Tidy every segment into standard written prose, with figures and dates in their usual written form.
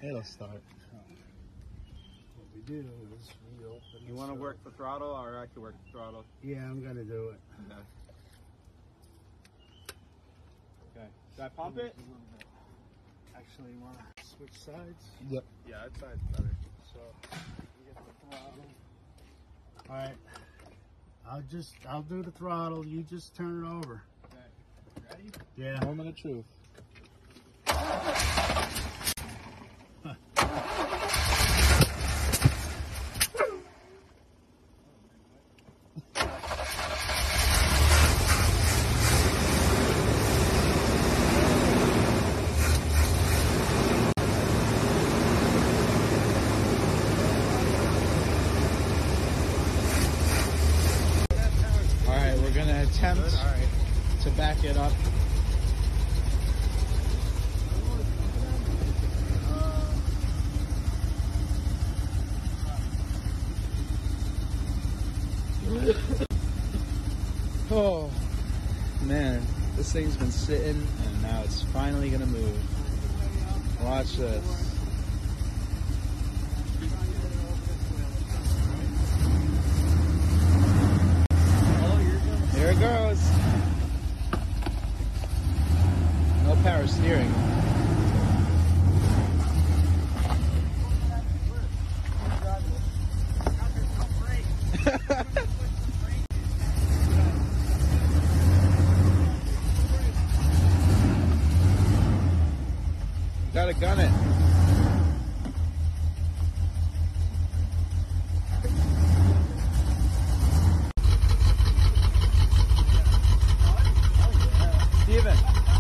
It'll start. What we do is we open. You want to work the throttle, or I can work the throttle? Yeah, I'm gonna do it. Okay. Okay. Should I pump it? Actually, want to switch sides? Yep. Yeah, that side's better. So you get the throttle. All right. I'll do the throttle. You just turn it over. Okay. Ready? Yeah. Moment of truth. We're gonna attempt to back it up. Oh man, this thing's been sitting and now it's finally gonna move. Watch this. Here it goes. No power steering. Gotta gun it. Steven.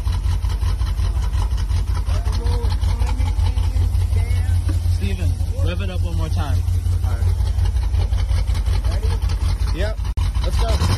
Steven, rev it up one more time. All right. Ready? Yep. Let's go.